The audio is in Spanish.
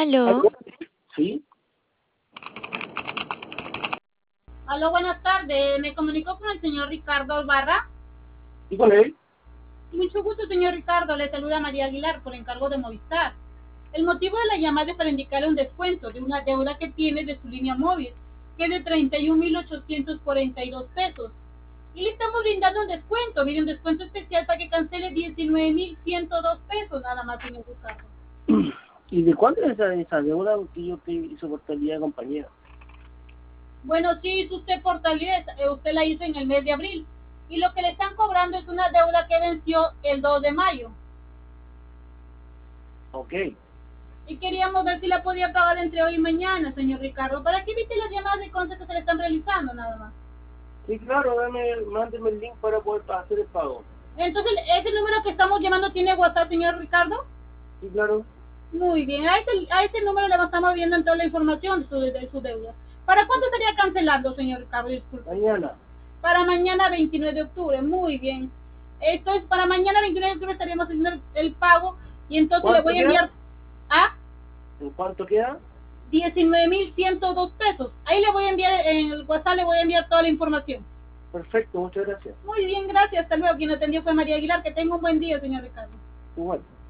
Aló, ¿Aló? Sí, Aló, buenas tardes. Me comunico con el señor Ricardo Barra. ¿y con él? Mucho gusto, señor Ricardo. Le saluda María Aguilar por encargo de Movistar. El motivo de la llamada es para indicarle un descuento de una deuda que tiene de su línea móvil, que es de 31.842 pesos. Y le estamos brindando un descuento, mire, un descuento especial para que cancele 19.102 pesos nada más, señor Ricardo. ¿Y de cuánto es esa deuda que yo te hice por calidad de compañía? Bueno, sí hizo usted portabilidad, usted la hizo en el mes de abril. Y lo que le están cobrando es una deuda que venció el 2 de mayo. Ok. Y queríamos ver si la podía pagar entre hoy y mañana, señor Ricardo, para que evite las llamadas de contra que se le están realizando, nada más. Sí, claro, mándeme el link para poder hacer el pago. Entonces, ¿ese número que estamos llamando tiene WhatsApp, señor Ricardo? Sí, claro. Muy bien, a ese número le estamos viendo en toda la información de su deuda. ¿Para cuándo estaría cancelando, señor Ricardo? Disculpe. Mañana. Para mañana 29 de octubre, muy bien. Entonces, para mañana 29 de octubre estaríamos haciendo el pago y entonces le ¿Cuánto voy a queda? enviar a ¿En cuánto queda? 19.102 pesos. Ahí le voy a enviar, en el WhatsApp le voy a enviar toda la información. Perfecto, muchas gracias. Muy bien, gracias. Hasta luego. Quien atendió fue María Aguilar. Que tenga un buen día, señor Ricardo. Igual.